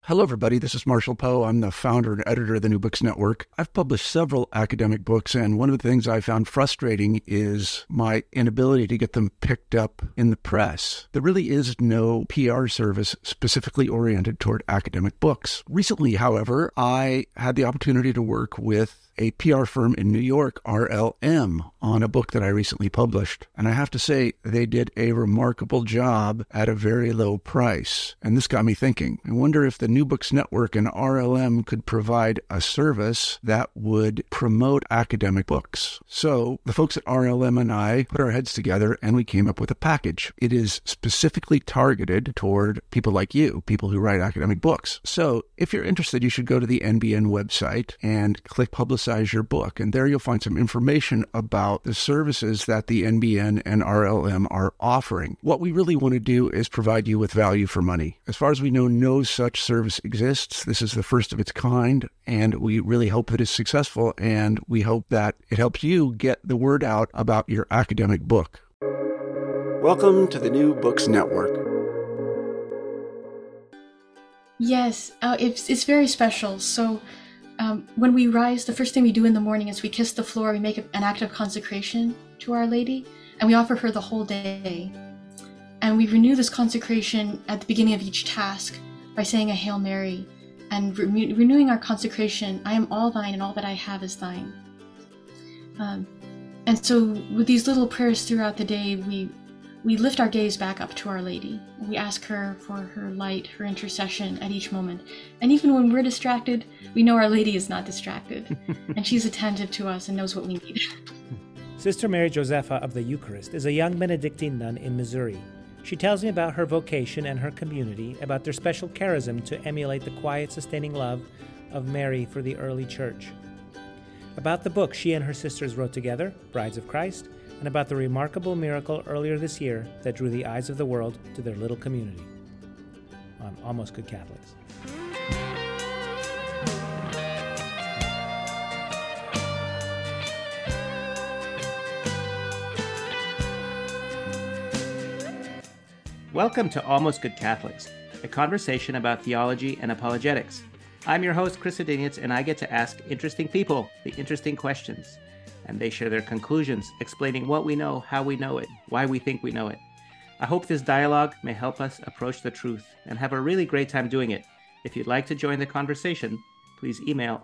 Hello, everybody. This is Marshall Poe. I'm the founder and editor of the New Books Network. I've published several academic books, and one of the things I found frustrating is my inability to get them picked up in the press. There really is no PR service specifically oriented toward academic books. Recently, however, I had the opportunity to work with a PR firm in New York, RLM, on a book that I recently published. And I have to say, they did a remarkable job at a very low price. And this got me thinking. I wonder if the New Books Network and RLM could provide a service that would promote academic books. So the folks at RLM and I put our heads together and we came up with a package. It is specifically targeted toward people like you, people who write academic books. So if you're interested, you should go to the NBN website and click Publicize Your Book. And there you'll find some information about the services that the NBN and RLM are offering. What we really want to do is provide you with value for money. As far as we know, no such service exists. This is the first of its kind, and we really hope that it's successful, and we hope that it helps you get the word out about your academic book. Welcome to the New Books Network. Yes, it's very special. So when we rise, the first thing we do in the morning is we kiss the floor, we make an act of consecration to Our Lady, and we offer her the whole day. And we renew this consecration at the beginning of each task by saying a Hail Mary and renewing our consecration. I am all thine and all that I have is thine. And so with these little prayers throughout the day, we lift our gaze back up to Our Lady. We ask her for her light, her intercession at each moment. And even when we're distracted, we know Our Lady is not distracted. And she's attentive to us and knows what we need. Sister Mary Josepha of the Eucharist is a young Benedictine nun in Missouri. She tells me about her vocation and her community, about their special charism to emulate the quiet, sustaining love of Mary for the early church. About the book she and her sisters wrote together, Brides of Christ, and about the remarkable miracle earlier this year that drew the eyes of the world to their little community on Almost Good Catholics. Welcome to Almost Good Catholics, a conversation about theology and apologetics. I'm your host, Chris Adinius, and I get to ask interesting people the interesting questions. And they share their conclusions, explaining what we know, how we know it, why we think we know it. I hope this dialogue may help us approach the truth and have a really great time doing it. If you'd like to join the conversation, please email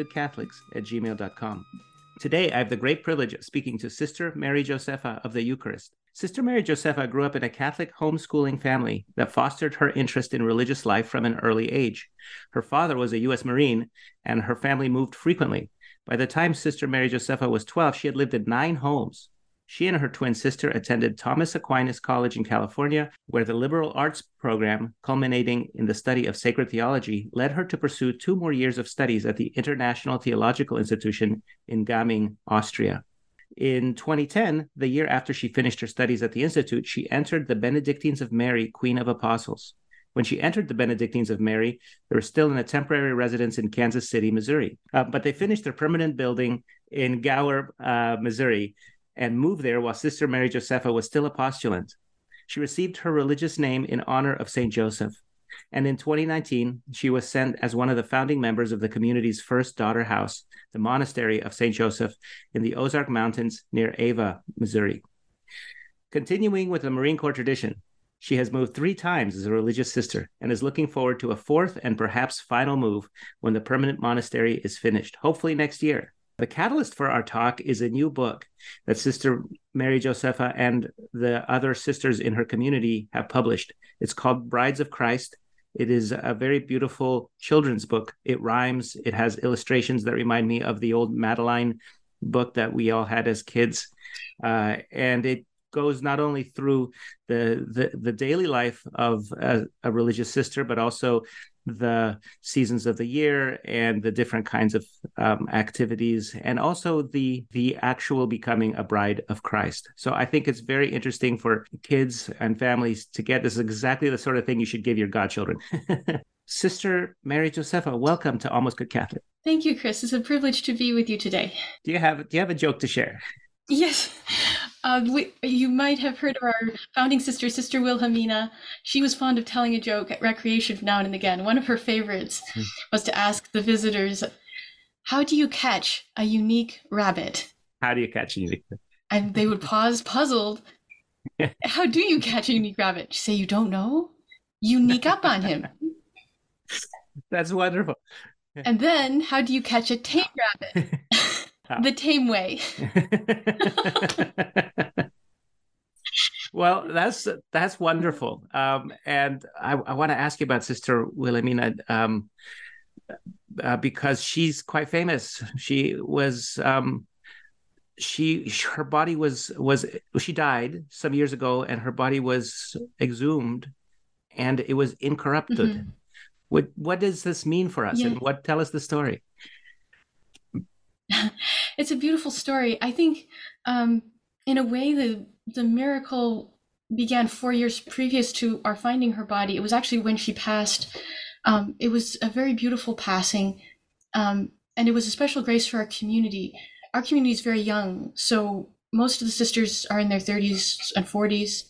almostgoodcatholics@gmail.com. Today, I have the great privilege of speaking to Sister Mary Josepha of the Eucharist. Sister Mary Josepha grew up in a Catholic homeschooling family that fostered her interest in religious life from an early age. Her father was a U.S. Marine, and her family moved frequently. By the time Sister Mary Josepha was 12, she had lived in 9 homes. She and her twin sister attended Thomas Aquinas College in California, where the liberal arts program, culminating in the study of sacred theology, led her to pursue 2 more years of studies at the International Theological Institution in Gaming, Austria. In 2010, the year after she finished her studies at the institute, she entered the Benedictines of Mary, Queen of Apostles. When she entered the Benedictines of Mary, they were still in a temporary residence in Kansas City, Missouri. But they finished their permanent building in Gower, Missouri, and moved there while Sister Mary Josepha was still a postulant. She received her religious name in honor of St. Joseph. And in 2019, she was sent as one of the founding members of the community's first daughter house, the Monastery of St. Joseph in the Ozark Mountains near Ava, Missouri. Continuing with the Marine Corps tradition, she has moved 3 times as a religious sister and is looking forward to a 4th and perhaps final move when the permanent monastery is finished, hopefully next year. The catalyst for our talk is a new book that Sister Mary Josepha and the other sisters in her community have published. It's called Brides of Christ. It is a very beautiful children's book. It rhymes. It has illustrations that remind me of the old Madeline book that we all had as kids. And it goes not only through the daily life of a religious sister, but also the seasons of the year and the different kinds of activities, and also the actual becoming a bride of Christ. So I think it's very interesting for kids and families to get. This is exactly the sort of thing you should give your godchildren. Sister Mary Josepha, welcome to Almost Good Catholic. Thank you, Chris. It's a privilege to be with you today. Do you have a joke to share? Yes. You might have heard of our founding sister, Sister Wilhelmina. She was fond of telling a joke at recreation now and again. One of her favorites was to ask the visitors, how do you catch a unique rabbit? How do you catch a unique rabbit? And they would pause, puzzled. How do you catch a unique rabbit? You say, you don't know? You sneak up on him. That's wonderful. And then, how do you catch a tame rabbit? The tame way. Well, that's wonderful. And I want to ask you about Sister Wilhelmina because she's quite famous. She was her body was she died some years ago, and her body was exhumed, and it was incorrupted. Mm-hmm. What does this mean for us? Yeah. And tell us the story. It's a beautiful story. I think, in a way, the miracle began 4 years previous to our finding her body. It was actually when she passed. It was a very beautiful passing, and it was a special grace for our community. Our community is very young, so most of the sisters are in their 30s and 40s.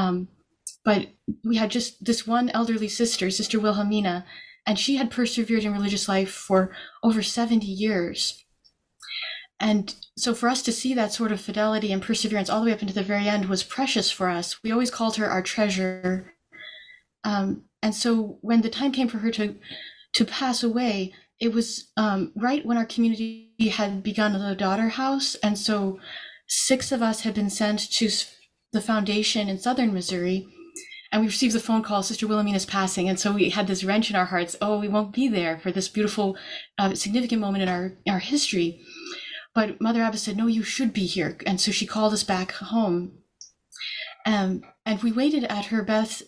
But we had just this one elderly sister, Sister Wilhelmina, and she had persevered in religious life for over 70 years. And so for us to see that sort of fidelity and perseverance all the way up into the very end was precious for us. We always called her our treasure. And so when the time came for her to pass away, it was right when our community had begun the daughter house. And so 6 of us had been sent to the foundation in southern Missouri. And we received the phone call, Sister Wilhelmina's passing. And so we had this wrench in our hearts. Oh, we won't be there for this beautiful, significant moment in our history. But Mother Abbess said, no, you should be here. And so she called us back home. And we waited at her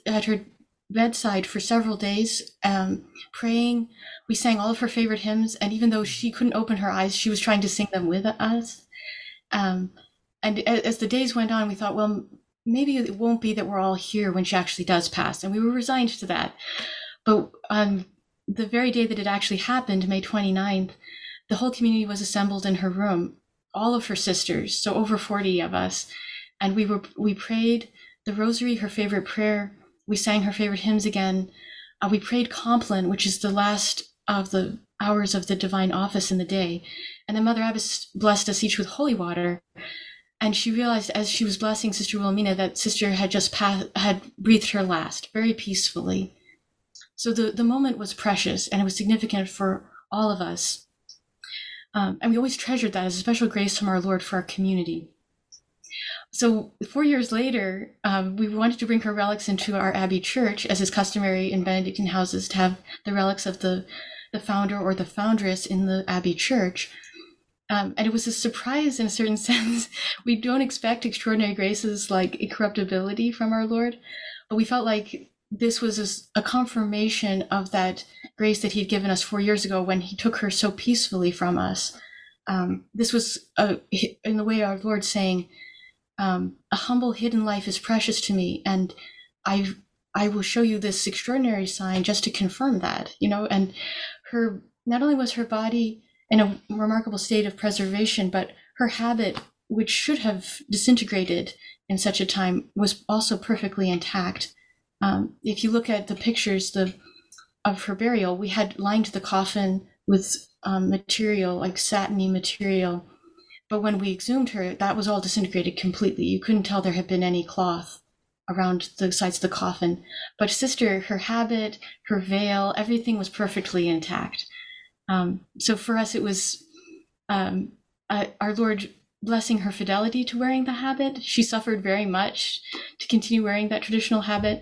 bedside for several days, praying. We sang all of her favorite hymns. And even though she couldn't open her eyes, she was trying to sing them with us. And as the days went on, we thought, well, maybe it won't be that we're all here when she actually does pass. And we were resigned to that. But on the very day that it actually happened, May 29th, the whole community was assembled in her room, all of her sisters, so over 40 of us. And we prayed the rosary, her favorite prayer. We sang her favorite hymns again. We prayed Compline, which is the last of the hours of the divine office in the day. And then Mother Abbess blessed us each with holy water. And she realized as she was blessing Sister Wilhelmina that Sister had just had breathed her last, very peacefully. So the moment was precious, and it was significant for all of us. And we always treasured that as a special grace from our Lord for our community. So 4 years later, we wanted to bring her relics into our Abbey Church, as is customary in Benedictine houses to have the relics of the founder or the foundress in the Abbey Church. And it was a surprise in a certain sense. We don't expect extraordinary graces like incorruptibility from our Lord, but we felt like this was a confirmation of that grace that he'd given us 4 years ago when he took her so peacefully from us. This was, in the way our Lord saying, a humble hidden life is precious to me, and I will show you this extraordinary sign just to confirm that, and not only was her body in a remarkable state of preservation, but her habit, which should have disintegrated in such a time, was also perfectly intact. If you look at the pictures of her burial, we had lined the coffin with material, like satiny material. But when we exhumed her, that was all disintegrated completely. You couldn't tell there had been any cloth around the sides of the coffin. But Sister, her habit, her veil, everything was perfectly intact. So for us, it was our Lord blessing her fidelity to wearing the habit. She suffered very much to continue wearing that traditional habit.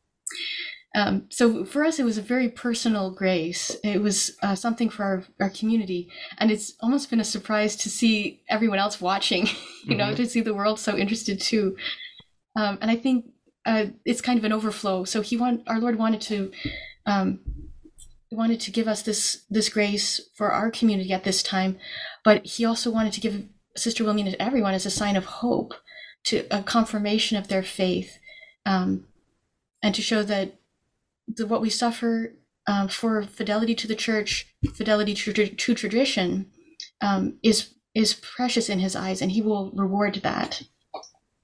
So for us, it was a very personal grace. It was something for our community. And it's almost been a surprise to see everyone else watching, to see the world so interested too. And I think it's kind of an overflow. So our Lord wanted to give us this grace for our community at this time, but he also wanted to give Sister Wilhelmina to everyone as a sign of hope, to a confirmation of their faith, and to show that what we suffer for fidelity to the church, fidelity to tradition, is precious in his eyes, and he will reward that.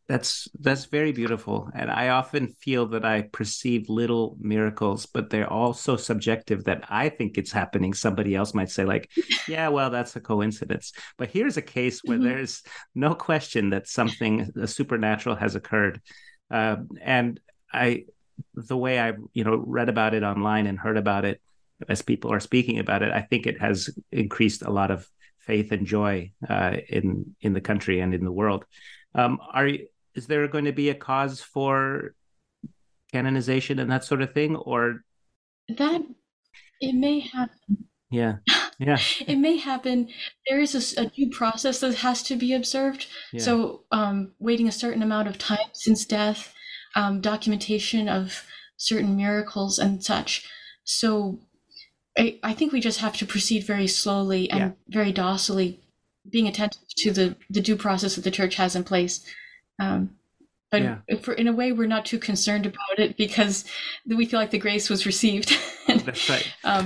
That's very beautiful. And I often feel that I perceive little miracles, but they're all so subjective that I think it's happening. Somebody else might say, like, yeah, well, that's a coincidence. But here's a case where there's no question that something supernatural has occurred. And the way I, read about it online and heard about it as people are speaking about it, I think it has increased a lot of faith and joy in the country and in the world. Is there going to be a cause for canonization and that sort of thing, or that it may happen? Yeah. It may happen. There is a due process that has to be observed. Yeah. So, waiting a certain amount of time since death, documentation of certain miracles and such. So, I think we just have to proceed very slowly and very docilely, being attentive to the due process that the church has in place. But in a way, we're not too concerned about it because we feel like the grace was received. That's right.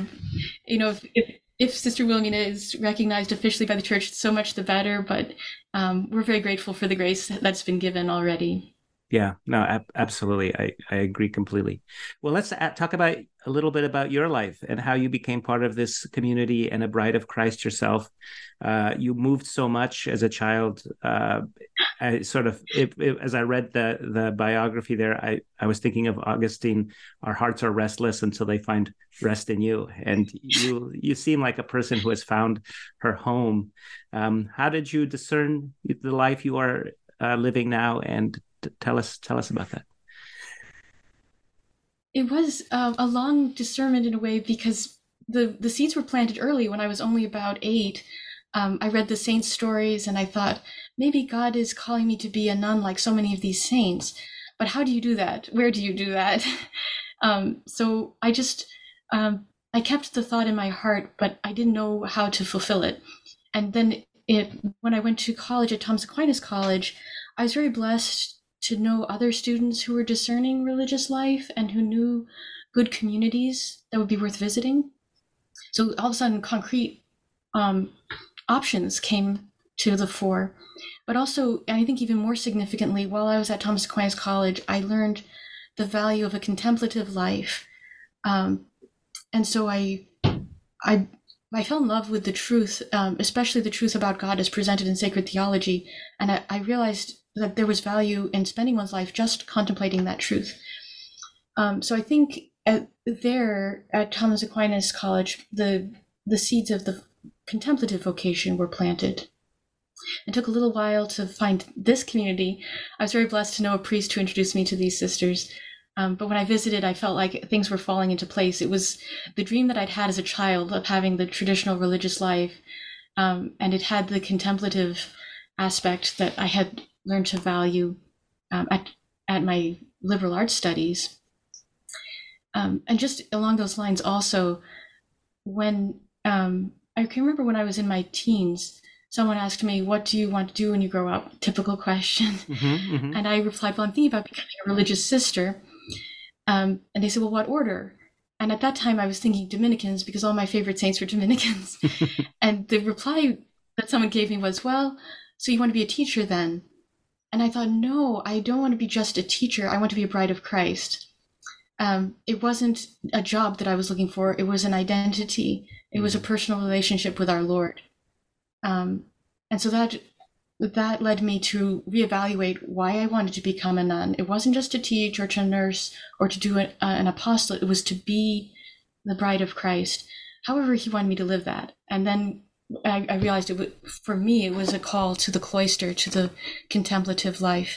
If Sister Wilhelmina is recognized officially by the church, so much the better. But we're very grateful for the grace that's been given already. Yeah, no, absolutely. I agree completely. Well, let's talk about a little bit about your life and how you became part of this community and a bride of Christ yourself. You moved so much as a child. As I read the biography there, I was thinking of Augustine. Our hearts are restless until they find rest in you. And you seem like a person who has found her home. How did you discern the life you are living now? And tell us about that. It was a long discernment in a way because the seeds were planted early when I was only about 8. I read the saints' stories and I thought, maybe God is calling me to be a nun like so many of these saints. But how do you do that? Where do you do that? So I just, I kept the thought in my heart, but I didn't know how to fulfill it. And then when I went to college at Thomas Aquinas College, I was very blessed to know other students who were discerning religious life and who knew good communities that would be worth visiting. So all of a sudden, concrete options came to the fore. But also, I think even more significantly, while I was at Thomas Aquinas College, I learned the value of a contemplative life. And so I fell in love with the truth, especially the truth about God as presented in sacred theology. And I realized that there was value in spending one's life just contemplating that truth. So I think there at Thomas Aquinas College, the seeds of the contemplative vocation were planted. It took a little while to find this community. I was very blessed to know a priest who introduced me to these sisters. But when I visited, I felt like things were falling into place. It was the dream that I'd had as a child of having the traditional religious life, and it had the contemplative aspect that I had learned to value at my liberal arts studies. And just along those lines also, when I can remember when I was in my teens, someone asked me, what do you want to do when you grow up? Typical question. Mm-hmm, mm-hmm. And I replied, well, I'm thinking about becoming a religious sister. And they said, well, what order? And at that time I was thinking Dominicans because all my favorite saints were Dominicans. And the reply that someone gave me was, well, so you want to be a teacher then? And I thought, no, I don't want to be just a teacher. I want to be a bride of Christ. It wasn't a job that I was looking for. It was an identity. It was a personal relationship with our Lord. And so that led me to reevaluate why I wanted to become a nun. It wasn't just to teach or to nurse or to do an apostolate. It was to be the bride of Christ. However, he wanted me to live that. And then I realized for me, it was a call to the cloister, to the contemplative life.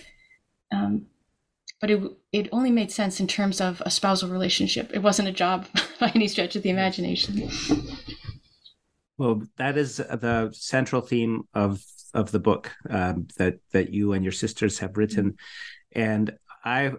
But it only made sense in terms of a spousal relationship. It wasn't a job by any stretch of the imagination. Well, that is the central theme of the book that you and your sisters have written. And I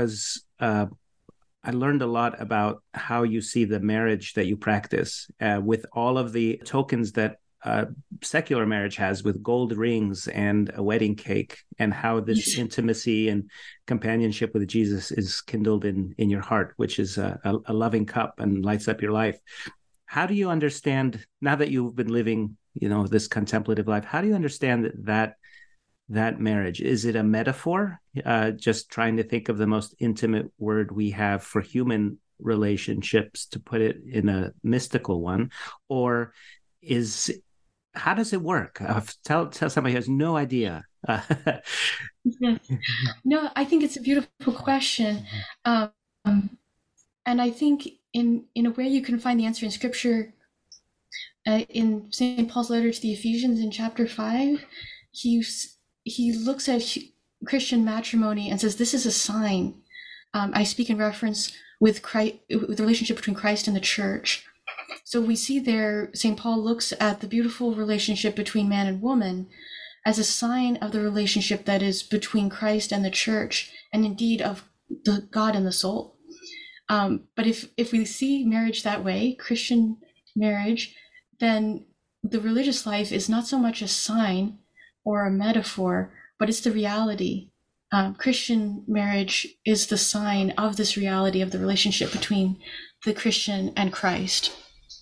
learned a lot about how you see the marriage that you practice with all of the tokens that secular marriage has, with gold rings and a wedding cake, and how this intimacy and companionship with Jesus is kindled in your heart, which is a loving cup and lights up your life. How do you understand, now that you've been living, this contemplative life, how do you understand that that marriage? Is it a metaphor? Just trying to think of the most intimate word we have for human relationships to put it in a mystical one, or how does it work? Tell somebody who has no idea. Yes. No, I think it's a beautiful question. Um, and I think in a way you can find the answer in Scripture. In St. Paul's letter to the Ephesians in chapter 5, he looks at Christian matrimony and says, this is a sign. I speak in reference with the relationship between Christ and the church. So we see there, St. Paul looks at the beautiful relationship between man and woman as a sign of the relationship that is between Christ and the church, and indeed of the God and the soul. But if we see marriage that way, Christian marriage, then the religious life is not so much a sign or a metaphor, but it's the reality. Christian marriage is the sign of this reality of the relationship between the Christian and Christ.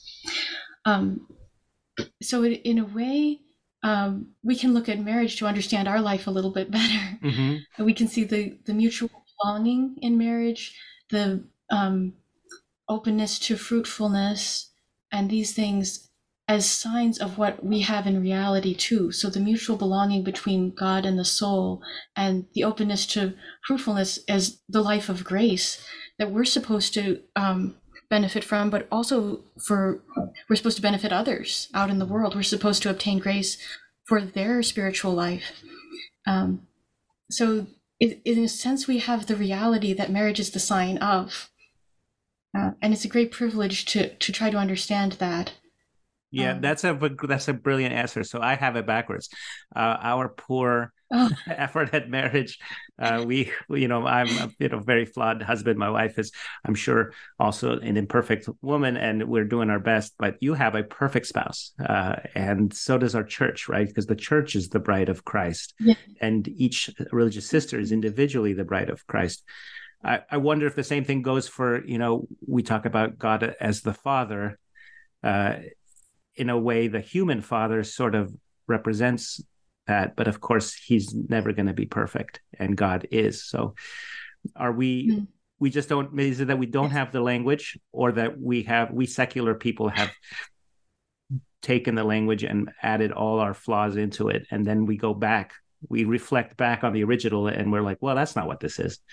So in a way, we can look at marriage to understand our life a little bit better. Mm-hmm. We can see the mutual belonging in marriage, the openness to fruitfulness, and these things as signs of what we have in reality too. So the mutual belonging between God and the soul, and the openness to fruitfulness as the life of grace that we're supposed to benefit from, but also we're supposed to benefit others out in the world. We're supposed to obtain grace for their spiritual life. So in a sense, we have the reality that marriage is the sign of. And it's a great privilege to try to understand that. Yeah, that's a brilliant answer. So I have it backwards. Our poor effort at marriage. I'm a very flawed husband. My wife is, I'm sure, also an imperfect woman, and we're doing our best. But you have a perfect spouse, and so does our church, right? Because the church is the bride of Christ, yeah. And each religious sister is individually the bride of Christ. I wonder if the same thing goes for, we talk about God as the Father. In a way, the human father sort of represents that, but of course, he's never going to be perfect, and God is. So, are we? We just don't. Is it that we don't have the language, or that we secular people have taken the language and added all our flaws into it, and then we go back, we reflect back on the original, and we're like, well, that's not what this is.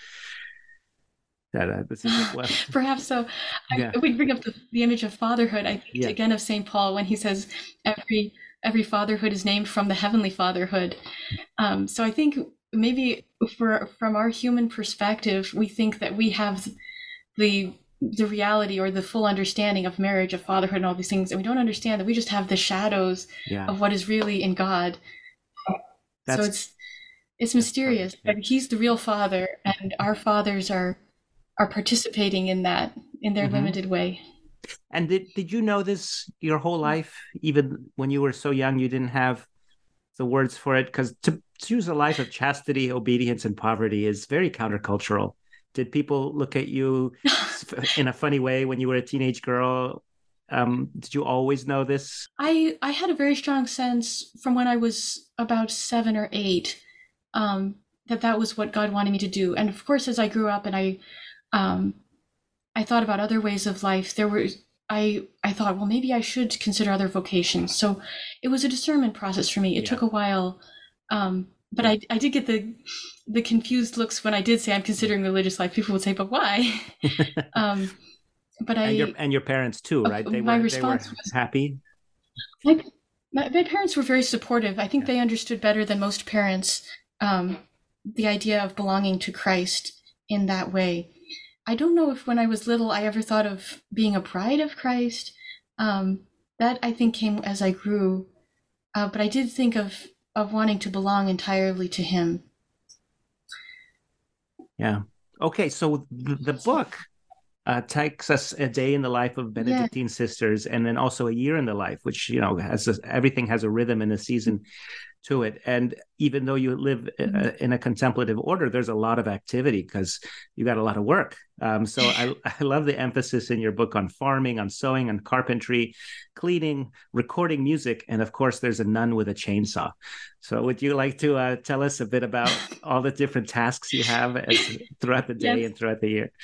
Perhaps so. Yeah. We bring up the image of fatherhood. I think again of St. Paul when he says every fatherhood is named from the heavenly fatherhood. So I think maybe from our human perspective, we think that we have the reality or the full understanding of marriage, of fatherhood, and all these things, and we don't understand that we just have the shadows of what is really in God. So it's mysterious, but He's the real Father, and our fathers are participating in that in their limited way. And did you know this your whole life? Even when you were so young, you didn't have the words for it? Because to choose a life of chastity, obedience, and poverty is very countercultural. Did people look at you in a funny way when you were a teenage girl? Did you always know this? I had a very strong sense from when I was about 7 or 8 that was what God wanted me to do. And of course, as I grew up and I thought about other ways of life, I thought, well, maybe I should consider other vocations. So it was a discernment process for me. It took a while, but I did get the confused looks when I did say I'm considering religious life. People would say, but why? But and your parents too, right? They were happy. My parents were very supportive. I think they understood better than most parents the idea of belonging to Christ in that way. I don't know if when I was little I ever thought of being a bride of Christ. That I think came as I grew, but I did think of wanting to belong entirely to Him. Yeah. Okay. So the book takes us a day in the life of Benedictine sisters, and then also a year in the life, which everything has a rhythm and a season to it. And even though you live in a contemplative order, there's a lot of activity because you got a lot of work. So I love the emphasis in your book on farming, on sewing, on carpentry, cleaning, recording music, and of course, there's a nun with a chainsaw. So would you like to tell us a bit about all the different tasks you have throughout the day and throughout the year?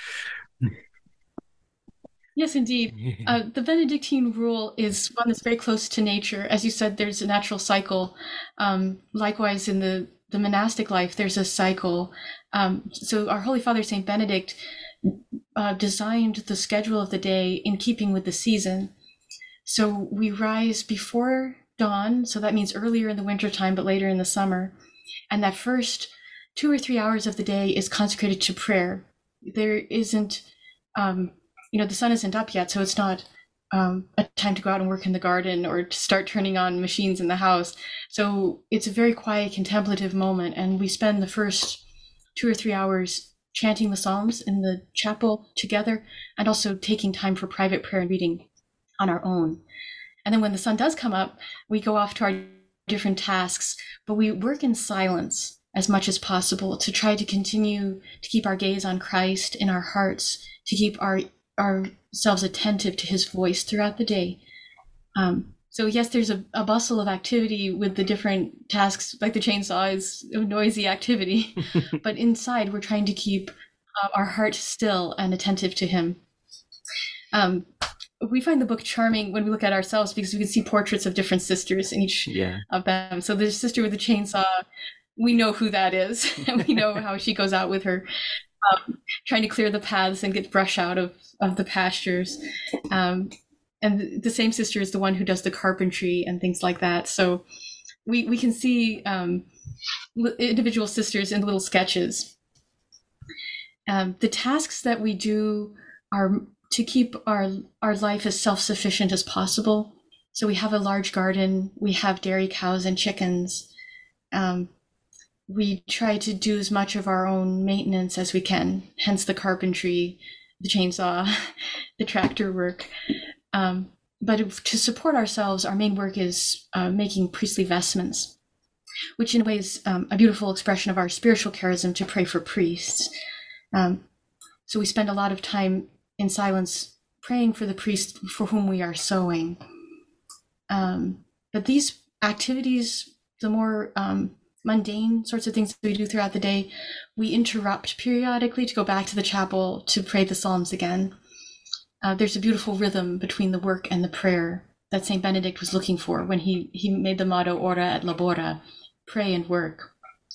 Yes, indeed. The Benedictine rule is one that's very close to nature. As you said, there's a natural cycle. Likewise, in the monastic life, there's a cycle. So our Holy Father, Saint Benedict, designed the schedule of the day in keeping with the season. So we rise before dawn, so that means earlier in the wintertime, but later in the summer. And that first 2 or 3 hours of the day is consecrated to prayer. There isn't... the sun isn't up yet, so it's not a time to go out and work in the garden or to start turning on machines in the house. So it's a very quiet, contemplative moment, and we spend the first 2 or 3 hours chanting the Psalms in the chapel together, and also taking time for private prayer and reading on our own. And then when the sun does come up, we go off to our different tasks, but we work in silence as much as possible to try to continue to keep our gaze on Christ in our hearts, to keep ourselves attentive to his voice throughout the day. So yes, there's a bustle of activity with the different tasks, like the chainsaw is a noisy activity, but inside we're trying to keep our heart still and attentive to him. We find the book charming when we look at ourselves because we can see portraits of different sisters in each of them. So the sister with the chainsaw, we know who that is, and we know how she goes out with her trying to clear the paths and get brush out of the pastures. And the same sister is the one who does the carpentry and things like that. So we can see individual sisters in little sketches. The tasks that we do are to keep our life as self-sufficient as possible. So we have a large garden, we have dairy cows and chickens. We try to do as much of our own maintenance as we can, hence the carpentry, the chainsaw, the tractor work. But to support ourselves, our main work is making priestly vestments, which in a way is a beautiful expression of our spiritual charism to pray for priests. So we spend a lot of time in silence praying for the priest for whom we are sewing. But these activities, the more mundane sorts of things that we do throughout the day, we interrupt periodically to go back to the chapel to pray the Psalms again. There's a beautiful rhythm between the work and the prayer that St. Benedict was looking for when he made the motto Ora et Labora, pray and work.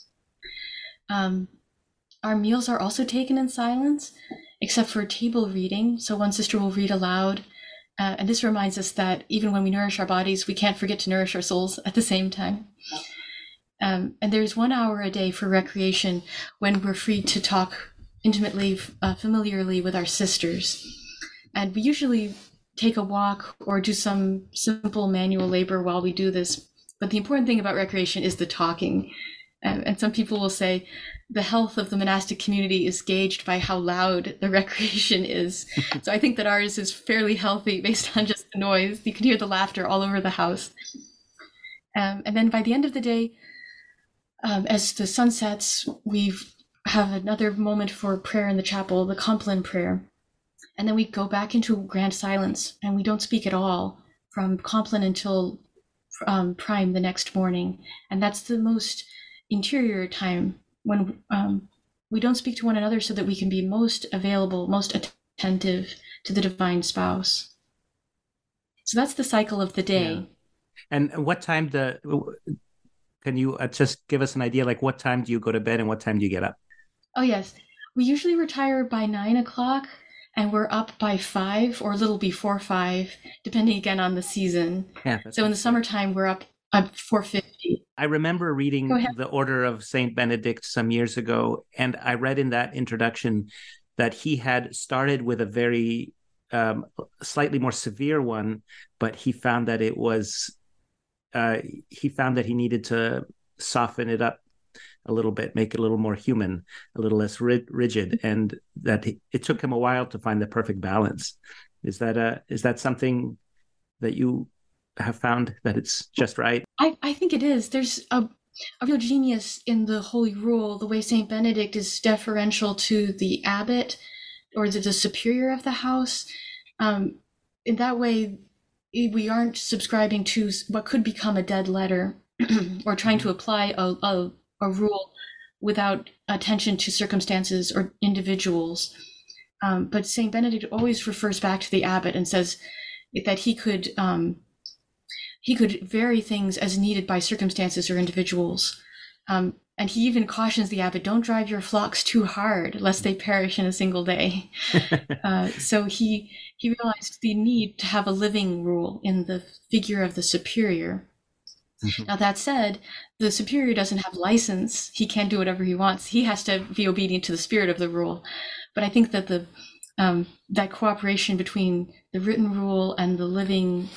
Our meals are also taken in silence, except for table reading. So one sister will read aloud, and this reminds us that even when we nourish our bodies, we can't forget to nourish our souls at the same time. And there's 1 hour a day for recreation when we're free to talk intimately, familiarly with our sisters. And we usually take a walk or do some simple manual labor while we do this. But the important thing about recreation is the talking. And some people will say the health of the monastic community is gauged by how loud the recreation is. So I think that ours is fairly healthy based on just the noise. You can hear the laughter all over the house. And then by the end of the day, as the sun sets, we have another moment for prayer in the chapel, the Compline prayer. And then we go back into grand silence, and we don't speak at all from Compline until prime the next morning. And that's the most interior time when we don't speak to one another so that we can be most available, most attentive to the divine spouse. So that's the cycle of the day. Yeah. And what time can you just give us an idea, like what time do you go to bed and what time do you get up? Oh, yes. We usually retire by 9 o'clock and we're up by 5 or a little before 5, depending again on the season. Yeah, so in the summertime, we're up at 4:50. I remember reading the Order of St. Benedict some years ago, and I read in that introduction that he had started with a very slightly more severe one, but he found that it was he found that he needed to soften it up a little bit, make it a little more human, a little less rigid, and that it took him a while to find the perfect balance. Is that something that you have found that it's just right? I I think it is. There's a real genius in the Holy Rule, the way Saint Benedict is deferential to the abbot or the superior of the house. In that way, we aren't subscribing to what could become a dead letter or trying to apply a rule without attention to circumstances or individuals. But Saint Benedict always refers back to the abbot and says that he could vary things as needed by circumstances or individuals. And he even cautions the abbot, don't drive your flocks too hard, lest they perish in a single day. So he realized the need to have a living rule in the figure of the superior. Mm-hmm. Now, that said, the superior doesn't have license. He can't do whatever he wants. He has to be obedient to the spirit of the rule. But I think that that cooperation between the written rule and the living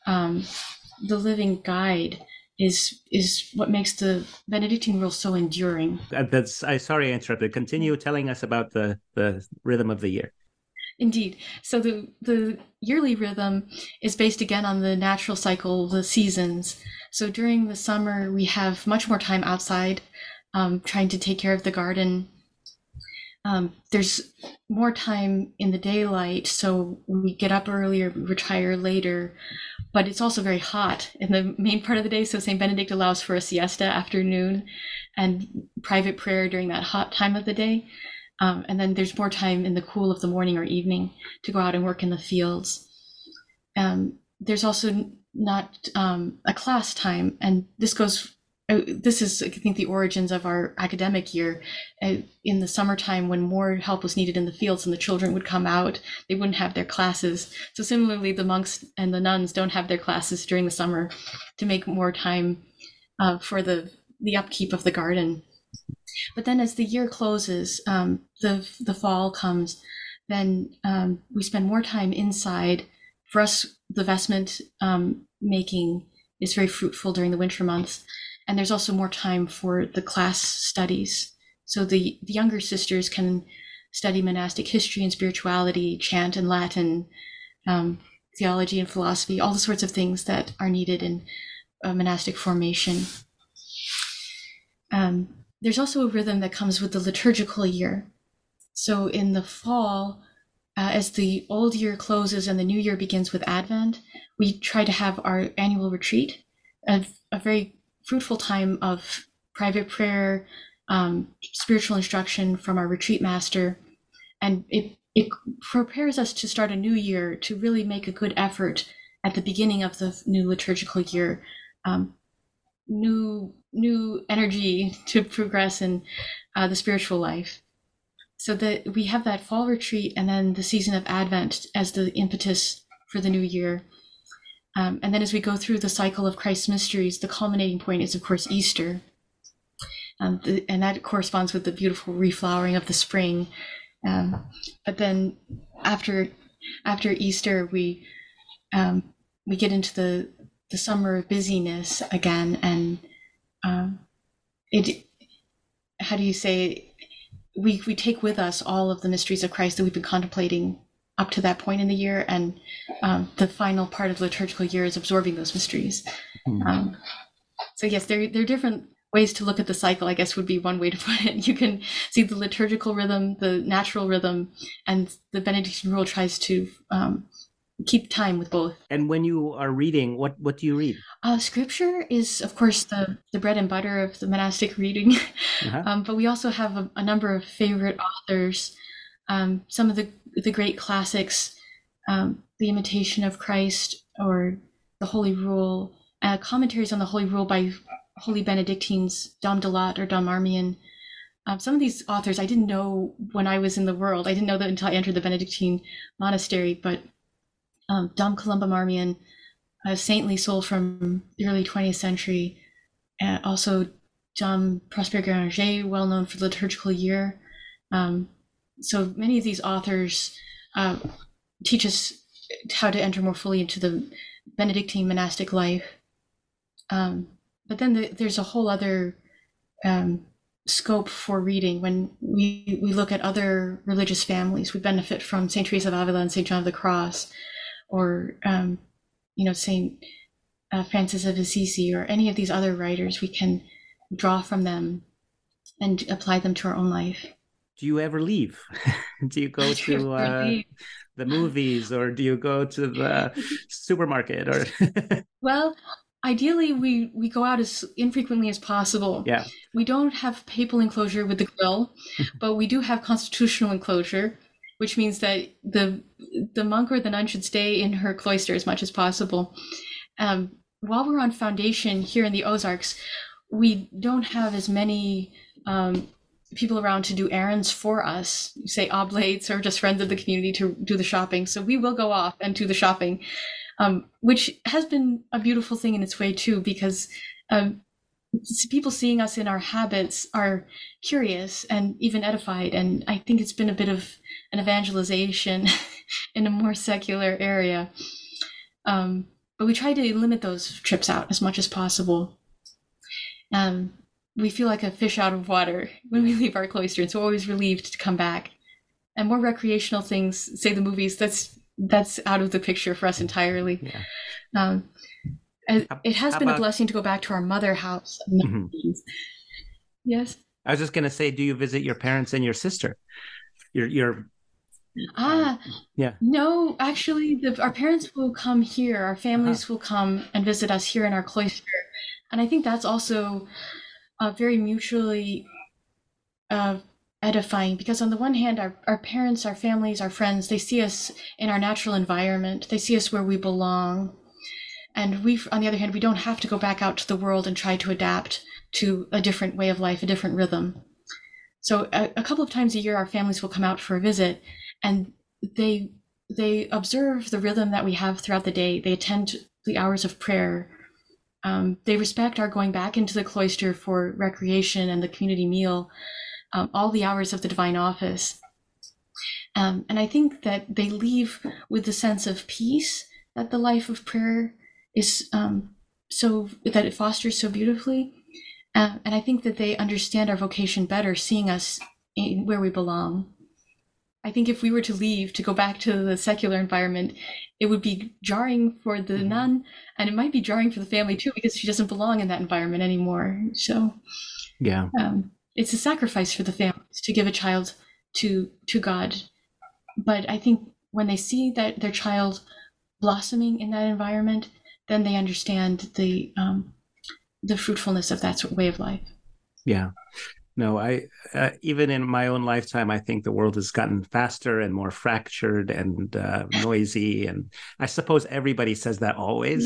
guide is what makes the Benedictine rule so enduring. Sorry I interrupted. Continue telling us about the rhythm of the year. Indeed. So the yearly rhythm is based again on the natural cycle, the seasons. So during the summer, we have much more time outside, trying to take care of the garden. There's more time in the daylight, so we get up earlier, retire later, but it's also very hot in the main part of the day. So St. Benedict allows for a siesta afternoon and private prayer during that hot time of the day. And then there's more time in the cool of the morning or evening to go out and work in the fields. There's also not a class time, and this is, I think, the origins of our academic year. In the summertime, when more help was needed in the fields and the children would come out, they wouldn't have their classes. So similarly, the monks and the nuns don't have their classes during the summer to make more time for the upkeep of the garden. But then as the year closes, the fall comes, then we spend more time inside. For us, the vestment making is very fruitful during the winter months. And there's also more time for the class studies. So the younger sisters can study monastic history and spirituality, chant and Latin, theology and philosophy, all the sorts of things that are needed in monastic formation. There's also a rhythm that comes with the liturgical year. So in the fall, as the old year closes and the new year begins with Advent, we try to have our annual retreat, a very fruitful time of private prayer, spiritual instruction from our retreat master. And it prepares us to start a new year, to really make a good effort at the beginning of the new liturgical year. New energy to progress in the spiritual life. So that we have that fall retreat and then the season of Advent as the impetus for the new year. And then as we go through the cycle of Christ's mysteries, the culminating point is, of course, Easter. And that corresponds with the beautiful reflowering of the spring. But then after Easter, we get into the summer busyness again. And how do you say, we take with us all of the mysteries of Christ that we've been contemplating up to that point in the year, and the final part of the liturgical year is absorbing those mysteries. So yes, there are different ways to look at the cycle, I guess would be one way to put it. You can see the liturgical rhythm, the natural rhythm, and the Benedictine rule tries to keep time with both. And when you are reading, what do you read? Scripture is, of course, the bread and butter of the monastic reading. But we also have a number of favorite authors. Some of the great classics, The Imitation of Christ or The Holy Rule, commentaries on the Holy Rule by Holy Benedictines, Dom Delat or Dom Marmion. Some of these authors I didn't know when I was in the world. I didn't know that until I entered the Benedictine monastery, but Dom Columba Marmion, a saintly soul from the early 20th century, also Dom Prosper Guéranger, well known for the liturgical year. So many of these authors teach us how to enter more fully into the Benedictine monastic life. But then there's a whole other scope for reading. When we look at other religious families, we benefit from St. Teresa of Avila and St. John of the Cross, or St. Francis of Assisi or any of these other writers, we can draw from them and apply them to our own life. Do you ever leave? Do you go to the movies, or do you go to the supermarket? Or well, ideally, we go out as infrequently as possible. Yeah. We don't have papal enclosure with the grill, but we do have constitutional enclosure, which means that the monk or the nun should stay in her cloister as much as possible. While we're on foundation here in the Ozarks, we don't have as many people around to do errands for us, say oblates or just friends of the community to do the shopping. So we will go off and do the shopping, which has been a beautiful thing in its way too, because people seeing us in our habits are curious and even edified. And I think it's been a bit of an evangelization in a more secular area. But we try to limit those trips out as much as possible. We feel like a fish out of water when we leave our cloister, and so always relieved to come back. And more recreational things, say the movies, that's out of the picture for us entirely. Yeah. It has been a blessing to go back to our mother house. Mm-hmm. Yes. I was just going to say, do you visit your parents and your sister? Your yeah. No, actually, our parents will come here. Our families will come and visit us here in our cloister. And I think that's also very mutually edifying, because on the one hand, our parents, our families, our friends, they see us in our natural environment. They see us where we belong. And we, on the other hand, we don't have to go back out to the world and try to adapt to a different way of life, a different rhythm. So a couple of times a year, our families will come out for a visit, and they observe the rhythm that we have throughout the day. They attend the hours of prayer. They respect our going back into the cloister for recreation and the community meal, all the hours of the divine office. And I think that they leave with the sense of peace that the life of prayer is so that it fosters so beautifully. And I think that they understand our vocation better, seeing us in where we belong. I think if we were to leave to go back to the secular environment, it would be jarring for the nun, and it might be jarring for the family too, because she doesn't belong in that environment anymore. So yeah, it's a sacrifice for the families to give a child to God. But I think when they see that their child blossoming in that environment, then they understand the fruitfulness of that way of life. Yeah. No, I even in my own lifetime, I think the world has gotten faster and more fractured and noisy. And I suppose everybody says that always.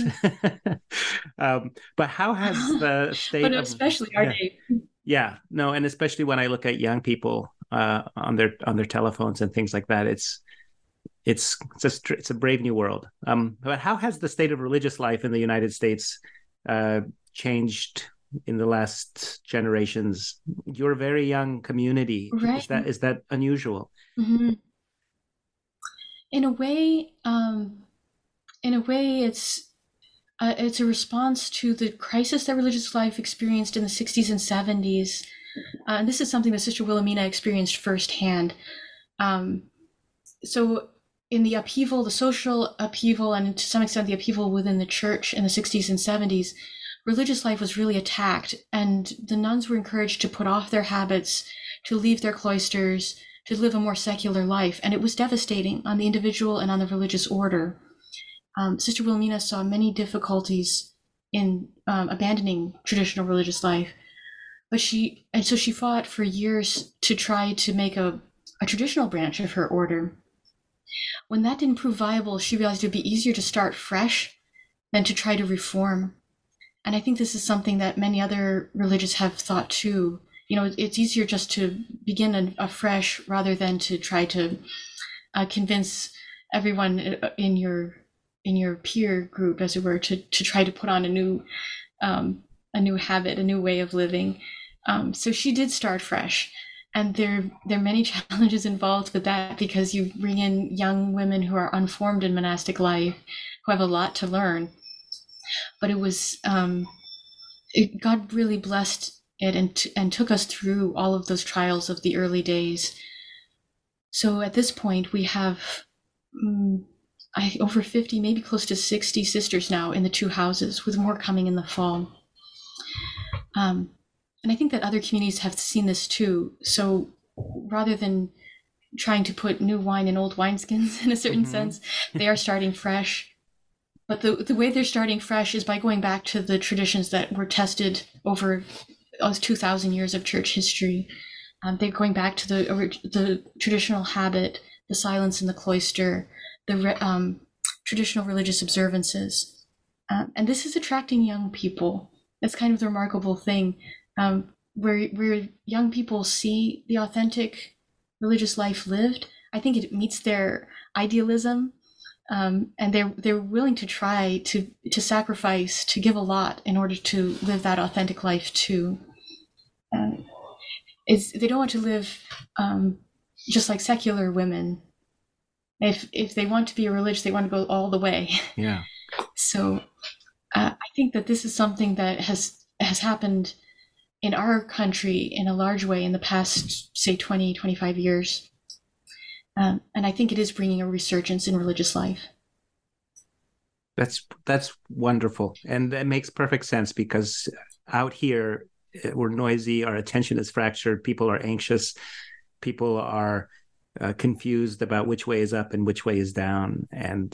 But how has the state but especially our day. Yeah, no, and especially when I look at young people on their telephones and things like that, it's a brave new world. But how has the state of religious life in the United States changed in the last generations? You're a very young community. Right. Is that unusual? Mm-hmm. In a way, it's a response to the crisis that religious life experienced in the 60s and 70s. And this is something that Sister Wilhelmina experienced firsthand. So in the upheaval, the social upheaval, and to some extent the upheaval within the church in the 60s and 70s, religious life was really attacked, and the nuns were encouraged to put off their habits, to leave their cloisters, to live a more secular life. And it was devastating on the individual and on the religious order. Sister Wilhelmina saw many difficulties in abandoning traditional religious life, so she fought for years to try to make a traditional branch of her order. When that didn't prove viable, she realized it would be easier to start fresh than to try to reform. And I think this is something that many other religions have thought too. You know, it's easier just to begin afresh rather than to try to convince everyone in your peer group, as it were, to try to put on a new habit, a new way of living. So she did start fresh. And there are many challenges involved with that, because you bring in young women who are unformed in monastic life, who have a lot to learn. But it was God really blessed it and took us through all of those trials of the early days. So at this point, we have over 50, maybe close to 60 sisters now in the two houses, with more coming in the fall. And I think that other communities have seen this too. So rather than trying to put new wine in old wineskins in a certain sense, they are starting fresh. But the way they're starting fresh is by going back to the traditions that were tested over 2,000 years of church history. They're going back to the traditional habit, the silence in the cloister, the traditional religious observances. And this is attracting young people. That's kind of the remarkable thing, where young people see the authentic religious life lived. I think it meets their idealism, and they're willing to try to sacrifice, to give a lot in order to live that authentic life too. They don't want to live just like secular women. If they want to be a religious, they want to go all the way. Yeah. So I think that this is something that has happened in our country in a large way in the past, say, 20, 25 years. And I think it is bringing a resurgence in religious life. That's wonderful. And that makes perfect sense, because out here, we're noisy, our attention is fractured, people are anxious, people are confused about which way is up and which way is down. And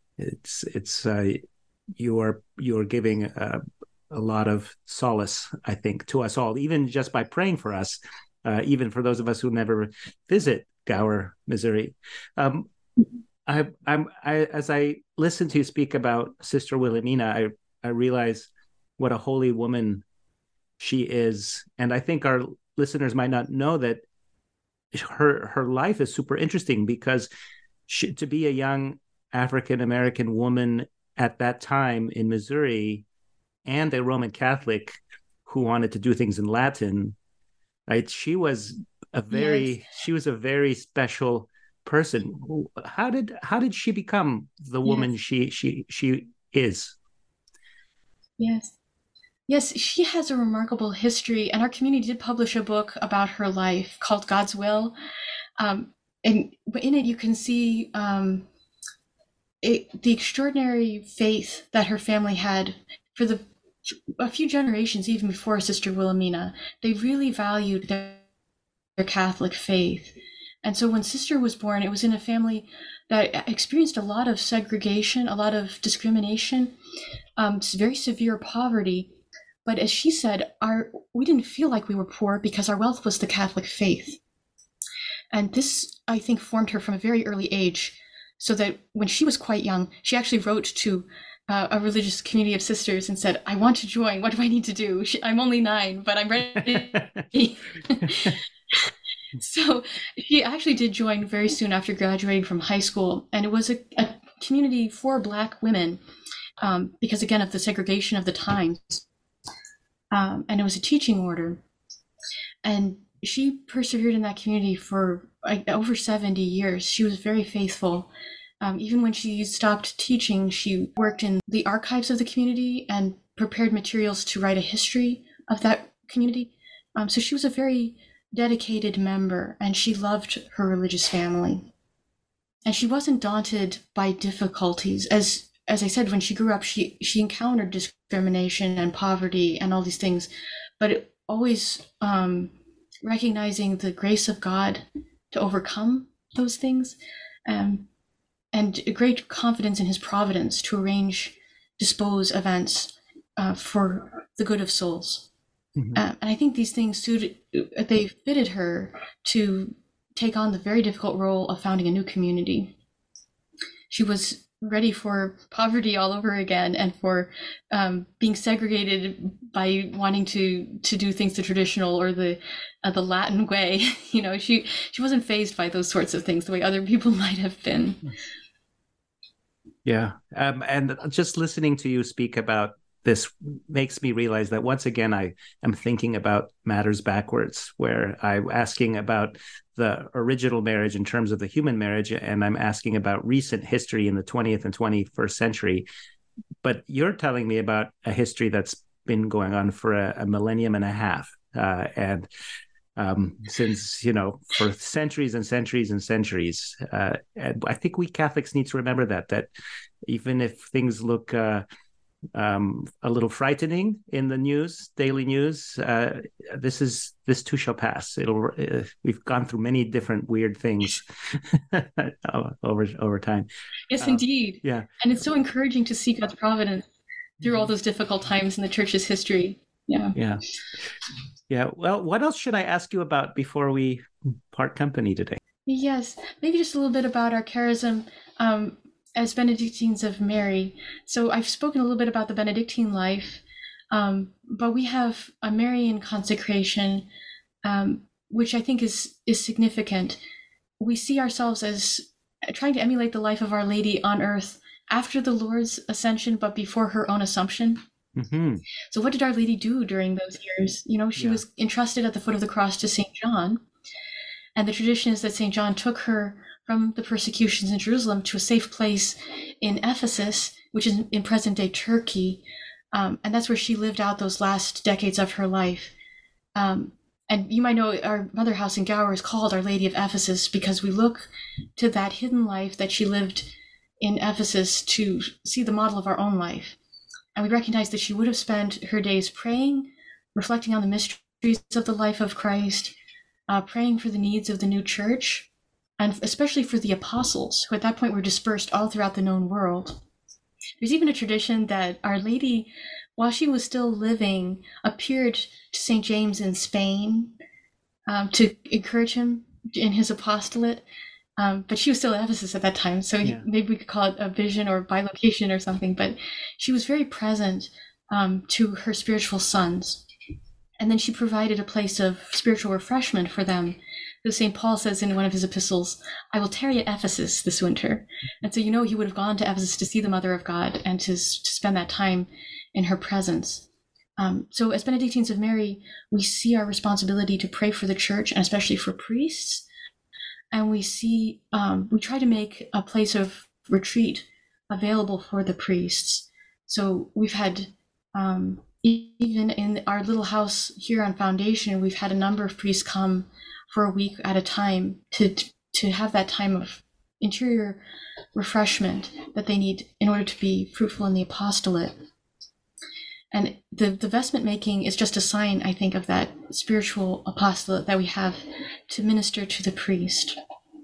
you're giving a lot of solace, I think, to us all, even just by praying for us, even for those of us who never visit Gower, Missouri. As I listen to you speak about Sister Wilhelmina, I realize what a holy woman she is. And I think our listeners might not know that her life is super interesting, because to be a young African-American woman at that time in Missouri and a Roman Catholic who wanted to do things in Latin, right? She was a very special person. How did she become the woman she is? Yes, she has a remarkable history, and our community did publish a book about her life called God's Will. And in it, you can see the extraordinary faith that her family had for a few generations, even before Sister Wilhelmina. They really valued their Catholic faith. And so when Sister was born, it was in a family that experienced a lot of segregation, a lot of discrimination, very severe poverty. But as she said, we didn't feel like we were poor because our wealth was the Catholic faith. And this, I think, formed her from a very early age, so that when she was quite young, she actually wrote to a religious community of sisters and said, I want to join. What do I need to do? I'm only 9, but I'm ready. So she actually did join very soon after graduating from high school. And it was a community for Black women, because, again, of the segregation of the times. And it was a teaching order. And she persevered in that community for over 70 years. She was very faithful. Even when she stopped teaching, she worked in the archives of the community and prepared materials to write a history of that community. So she was a very dedicated member, and she loved her religious family. And she wasn't daunted by difficulties. As I said, when she grew up, she encountered discrimination and poverty and all these things, but always recognizing the grace of God to overcome those things, and a great confidence in his providence to dispose events for the good of souls. Mm-hmm. And I think these things fitted her to take on the very difficult role of founding a new community. She was ready for poverty all over again, and for being segregated by wanting to do things the traditional or the Latin way. She wasn't fazed by those sorts of things the way other people might have been. Yeah, and just listening to you speak about this makes me realize that once again I am thinking about matters backwards, where I'm asking about the original marriage in terms of the human marriage, and I'm asking about recent history in the 20th and 21st century. But you're telling me about a history that's been going on for a millennium and a half. And since, for centuries and centuries and centuries. And I think we Catholics need to remember that even if things look a little frightening in the news, daily news, this too shall pass. We've gone through many different weird things over time. Yes, indeed. Yeah. And it's so encouraging to see God's providence through all those difficult times in the church's history. Yeah. Yeah. Yeah. Well, what else should I ask you about before we part company today? Yes, maybe just a little bit about our charism as Benedictines of Mary. So I've spoken a little bit about the Benedictine life, but we have a Marian consecration, which I think is significant. We see ourselves as trying to emulate the life of Our Lady on earth after the Lord's ascension, but before her own assumption. Mm-hmm. So what did Our Lady do during those years? She was entrusted at the foot of the cross to St. John. And the tradition is that St. John took her from the persecutions in Jerusalem to a safe place in Ephesus, which is in present-day Turkey. And that's where she lived out those last decades of her life. And you might know our mother house in Gower is called Our Lady of Ephesus because we look to that hidden life that she lived in Ephesus to see the model of our own life. And we recognize that she would have spent her days praying, reflecting on the mysteries of the life of Christ, praying for the needs of the new church, and especially for the apostles, who at that point were dispersed all throughout the known world. There's even a tradition that Our Lady, while she was still living, appeared to St. James in Spain to encourage him in his apostolate. But she was still at Ephesus at that time, so maybe we could call it a vision or bilocation or something. But she was very present to her spiritual sons. And then she provided a place of spiritual refreshment for them. As St. Paul says in one of his epistles, I will tarry at Ephesus this winter. And so he would have gone to Ephesus to see the Mother of God and to spend that time in her presence. So as Benedictines of Mary, we see our responsibility to pray for the church, and especially for priests. And we try to make a place of retreat available for the priests. So we've had, even in our little house here on Foundation, we've had a number of priests come for a week at a time to have that time of interior refreshment that they need in order to be fruitful in the apostolate. And the vestment making is just a sign, I think, of that spiritual apostolate that we have to minister to the priest.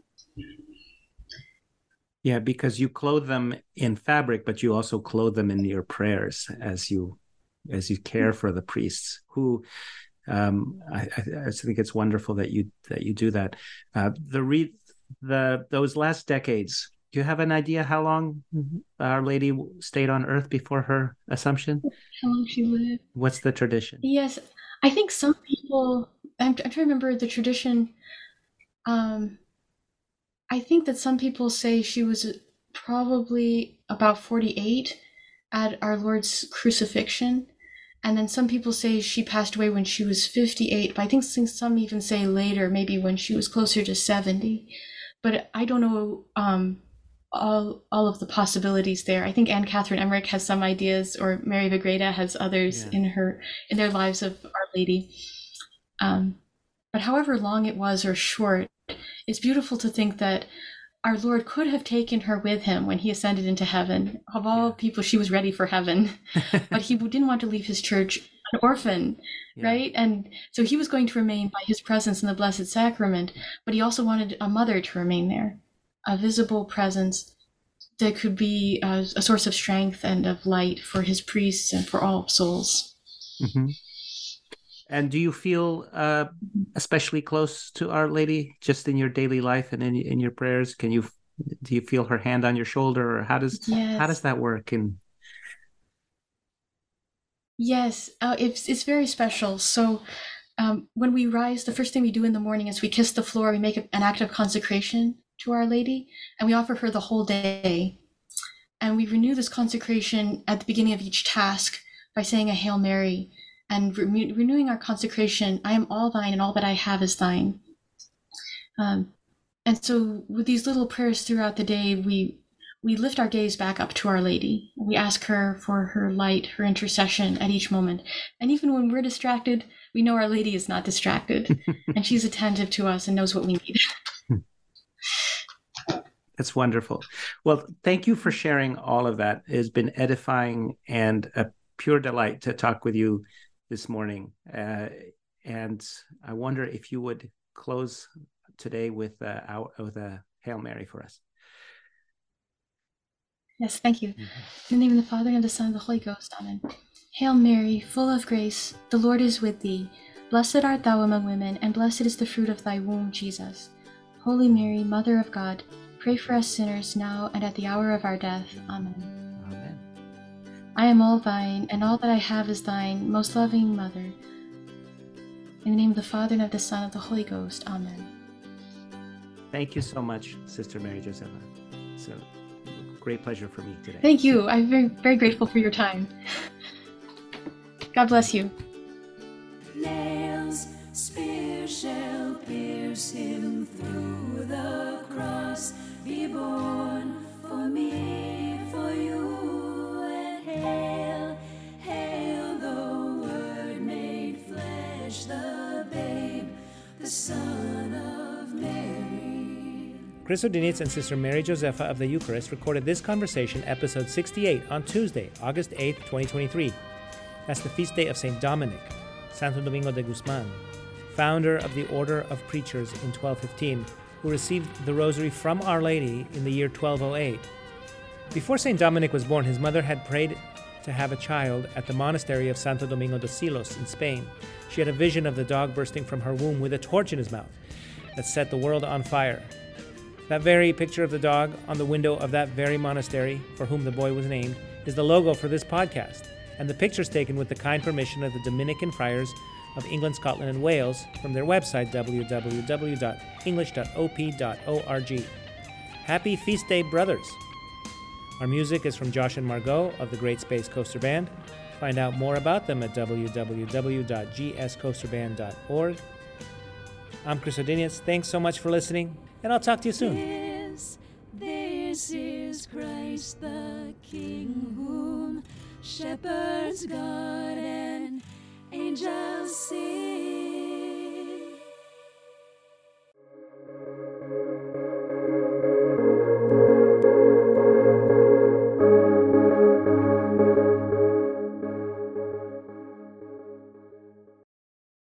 Yeah, because you clothe them in fabric, but you also clothe them in your prayers as you care for the priests. Who I think it's wonderful that you do that. Those last decades. Do you have an idea how long Our Lady stayed on earth before her Assumption? How long she lived? What's the tradition? Yes, I think some people. I'm trying to remember the tradition. I think that some people say she was probably about 48 at our Lord's crucifixion. And then some people say she passed away when she was 58, but I think some even say later, maybe when she was closer to 70. But I don't know all of the possibilities there. I think Anne Catherine Emmerich has some ideas, or Mary of Agreda has others in their lives of Our Lady. But however long it was or short, it's beautiful to think that our Lord could have taken her with him when he ascended into heaven. Of all people, she was ready for heaven, but he didn't want to leave his church an orphan, right? And so he was going to remain by his presence in the Blessed Sacrament, but he also wanted a mother to remain there, a visible presence that could be a source of strength and of light for his priests and for all souls. Mm-hmm. And do you feel especially close to Our Lady just in your daily life and in your prayers? Do you feel her hand on your shoulder, or how does that work? Yes, it's very special. So when we rise, the first thing we do in the morning is we kiss the floor. We make an act of consecration to Our Lady, and we offer her the whole day. And we renew this consecration at the beginning of each task by saying a Hail Mary, and renewing our consecration. I am all thine, and all that I have is thine. And so with these little prayers throughout the day, we lift our gaze back up to Our Lady. We ask her for her light, her intercession at each moment. And even when we're distracted we know Our Lady is not distracted, and she's attentive to us and knows what we need. That's wonderful. Well, thank you for sharing all of that. It has been edifying and a pure delight to talk with you this morning. And I wonder if you would close today with a Hail Mary for us. Yes, thank you. In the name of the Father, and of the Son, and of the Holy Ghost. Amen. Hail Mary, full of grace, the Lord is with thee. Blessed art thou among women, and blessed is the fruit of thy womb, Jesus. Holy Mary, Mother of God, pray for us sinners now and at the hour of our death. Amen. Amen. I am all thine, and all that I have is thine, most loving Mother. In the name of the Father, and of the Son, and of the Holy Ghost. Amen. Thank you so much, Sister Mary Josepha. It's a great pleasure for me today. Thank you. I'm very, very grateful for your time. God bless you. Nails, spear shall pierce him through the cross. Be born for me, for you, and hail, hail the Word made flesh, the babe, the Son of Mary. Chris Ordinitz and Sister Mary Josepha of the Eucharist recorded this conversation, episode 68, on Tuesday, August 8th, 2023. That's the feast day of St. Dominic, Santo Domingo de Guzman, founder of the Order of Preachers in 1215, who received the rosary from Our Lady in the year 1208. Before St. Dominic was born, his mother had prayed to have a child at the monastery of Santo Domingo de Silos in Spain. She had a vision of the dog bursting from her womb with a torch in his mouth that set the world on fire. That very picture of the dog on the window of that very monastery, for whom the boy was named, is the logo for this podcast, and the picture's taken with the kind permission of the Dominican Friars of England, Scotland, and Wales from their website, www.english.op.org. Happy Feast Day, brothers! Our music is from Josh and Margot of the Great Space Coaster Band. Find out more about them at www.gscoasterband.org. I'm Chris Ordinitz. Thanks so much for listening, and I'll talk to you soon. This is Christ the King, whom shepherds guard and angels sing.